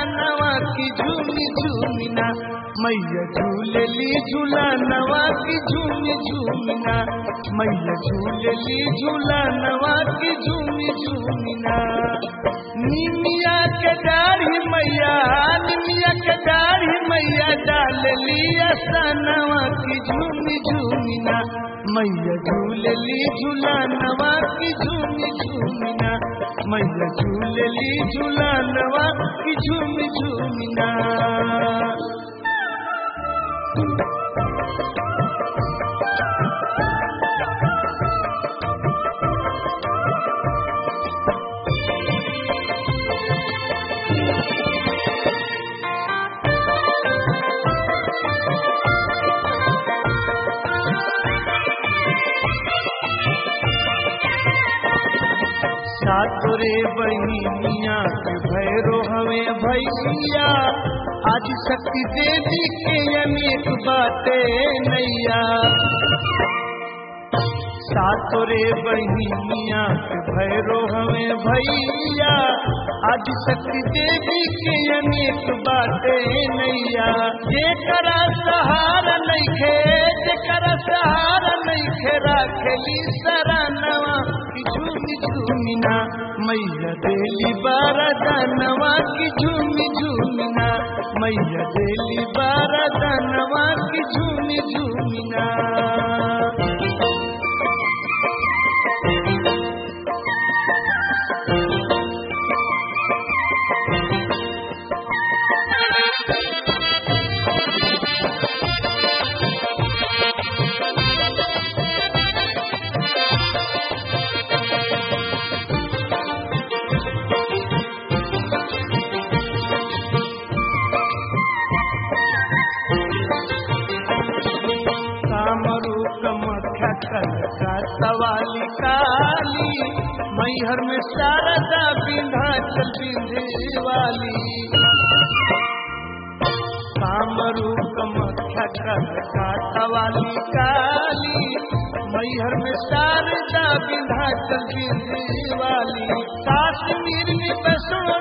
सनवा की झूमी झूमिना मैया झूलेली झूलनवा की झूमी झूमिना मैया झूलेली झूलनवा की झूमी झूमिना निमिया के दाढ़ी मैया निमिया के दाढ़ी मैया डालली सनवा की झूमी झूमिना मैया झूलेली झूलनवा की झूमी झूमिना मैया झूलेली झूलनवा की झूमी झूमिना सातोरे बहिनिया के भैरो हवे भैया आज शक्ति देवी के अनेक बाटे नैया सातोरे बहिनिया के भैरो हवे भैया आज शक्ति देवी के अनेक बाटे नैया जेकरा सहारा नइखे जेकरा सहारा नइखे राखेली सरानवा की झूमी झूमिना मैया देली बारदानवा की झूमी झूमिना मैया देली बारदानवा की झूमी झूमिना सवाली काली मैहर में शारदा विंध्याचल विंध्यवाली कामरूप कामाख्या सवाली काली मैहर में शारदा विंध्याचल विंध्यवाली कश्मीर में वैष्णो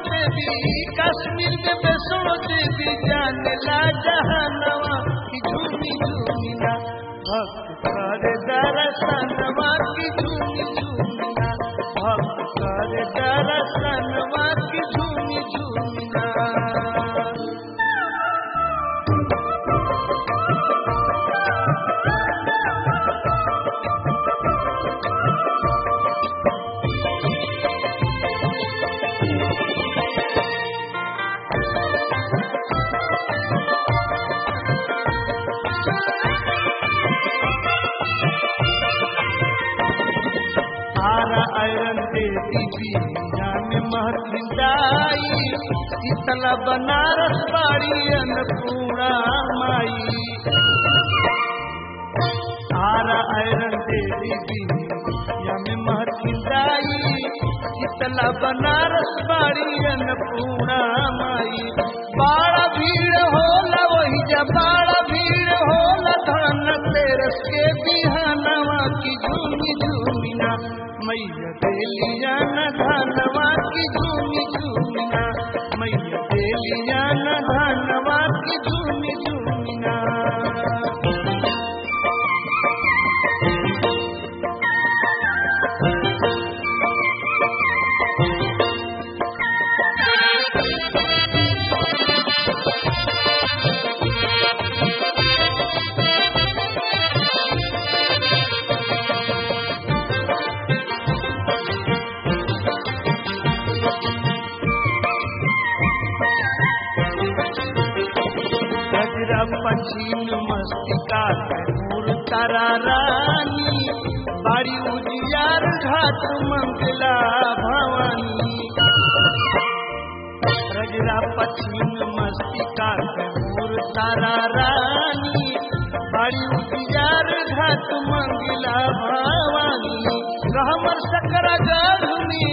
देवी जाने ला जहानवा की झूमी झूमिना भक्त करे दर्शनवा की झूमी झूमिना भक्त करे दर्शनवा की झूमी झूमिना शीतला बनारस बाड़ी अन्नपूर्णा माई आरा आयरन देवी बिया में महथिंदाई शीतला बनारस बाड़ी अन्नपूर्णा माई बड़ा भीड़ होला वही जा बड़ा भीड़ होला धन तेरस के बिहानवा की झूमी झूमिना मैया देलिया न धनवा की झूमी झूमिना मैया देलिया न धनवा की झूमी झूमिना पछीन मस्तिका मूर तारा रानी बाड़ी उजियार घाट मंगला भवानी रजरा पछीन मस्तिका मूर तारा रानी बाड़ी उजियार घाट मंगला भवानी कहमर सकरा गाढ़ुनी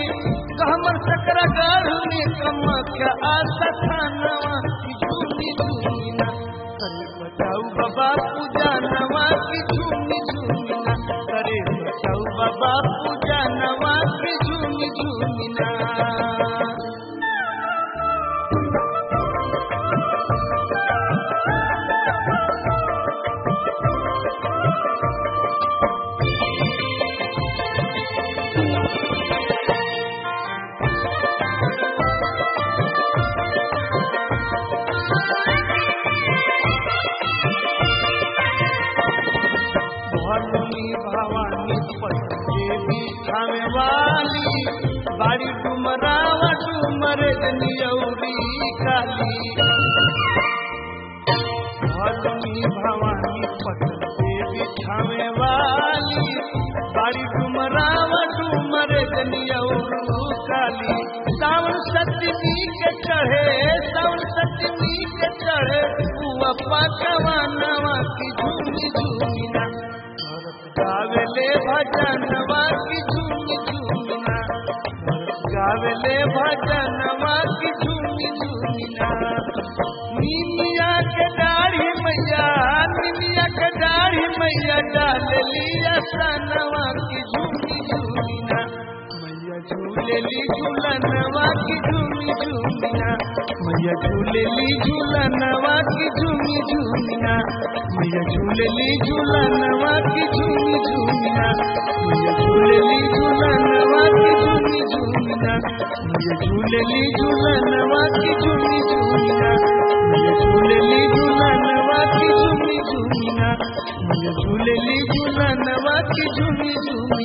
कमख्या आशा थानवा की झूमी झूमिना करे बचाऊ बाबा पूजा नवा की झूमी झूमिना करे बचाऊ बाबा पूजा नवा की झूमी झूमिना वाली बाड़ी डुमरावा डुमर जनियौरी काली भवानी भवानी पटल देवी छावे वाली बाड़ी डुमरावा डुमर जनियौरू काली सावन सतमी के चढ़े सावन सतमी के चढ़े हुआ पकवानवा की झूमी झूमिना गावेले भजनवा की झूमी झूमिना गावेले भजनवा की झूमी झूमिना नीमिया के दाढ़ी मैया नीमिया के दाढ़ी मैया डाल लिया सनवा की झूमी झूमिना मैया झूलेली झूलनवा की झूमी झूमिना मैया झूलेली झूलनवा की झूमी झूमिना मैया झूलेली झूलनवा की झूमी झूमिना मैया झूलेली झूलनवा की झूमी झूमिना मैया झूलेली झूलनवा की झूमी झूमिना मैया झूलेली झूलनवा की झूमी झूमिना मैया झूलेली झूलनवा की झूमी झूमिना